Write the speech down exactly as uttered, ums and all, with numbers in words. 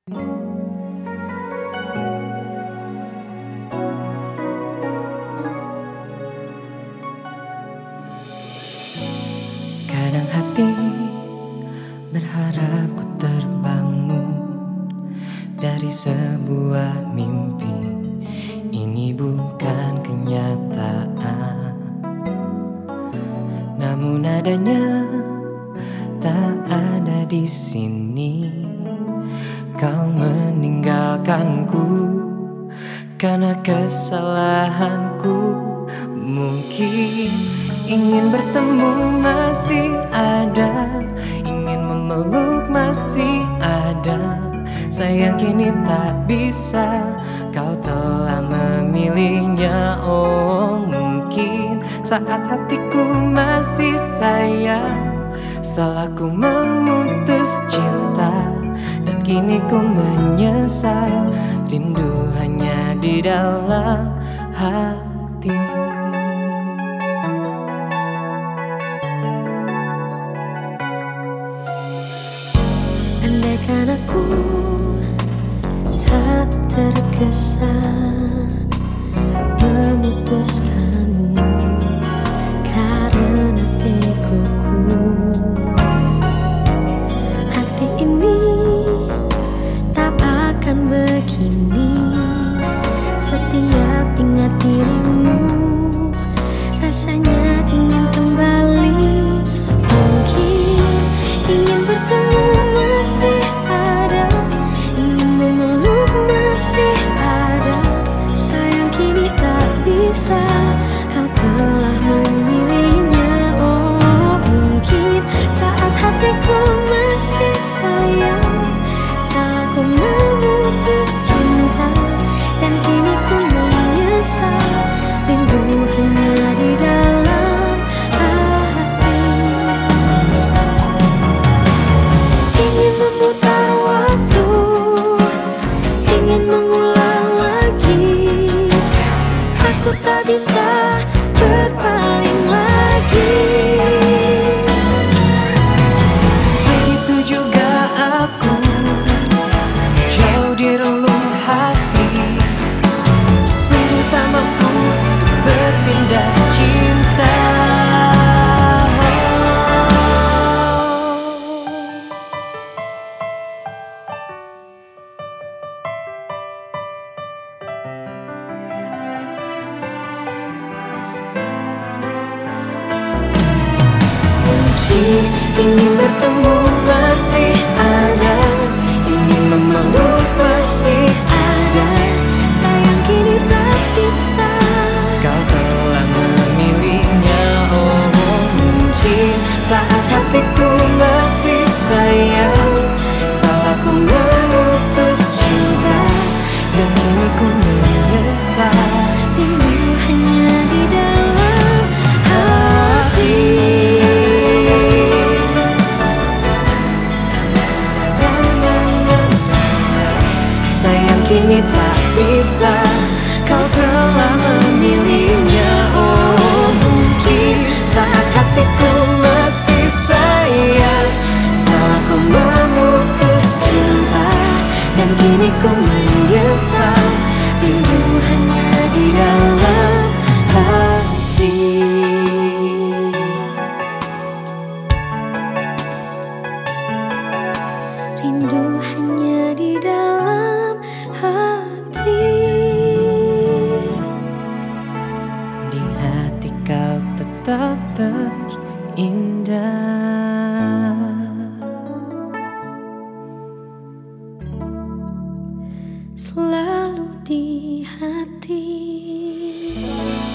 Kadang hati berharap ku terbangun dari sebuah mimpi. Ini bukan kenyataan, namun adanya tak ada di sini. Kau meninggalkanku karena kesalahanku. Mungkin ingin bertemu masih ada, ingin memeluk masih ada. Sayang kini tak bisa, kau telah memilihnya. Oh mungkin saat hatiku masih sayang, salahku memutus cinta. Dan kini ku menyesal, rindu hanya di dalam hati. Andaikan aku tak tergesa memutuskanmu karena egoku, hati ini tak akan begini. Setiap ingat dirimu, rasanya ingin kembali. Mungkin ingin bertemu masih ada, ingin memeluk masih ada. Sayang kini tak bisa, kau telah memilihnya. Oh mungkin saat hatiku masih sayang, salahku memutus cinta. Dan kini ku menyesal, rindu hanya di dalam hati. Ingin memutar waktu, ingin mengulang lagi. Aku tak bisa berpaling lagi. Begitu juga aku, jauh di relung hati. Sungguh tak mampu berpindah cinta. Ingin bertemu masih ada, ingin memeluk masih ada. Sayang kini tak bisa, Kau telah memilihnya. Oh mungkin saat hatiku masih sayang, salahku memutus cinta. Dan kini ku menyesal, rindu hanya di dalam hati. sayang kini tak bisa, kau telah memilihnya. Oh mungkin saat hatiku masih sayang, salahku memutus cinta. Dan kini ku menyesal, rindu hanya di dalam hati. Rindu hanya di dalam hati. Di hati kau tetap terindah, Selalu di hati.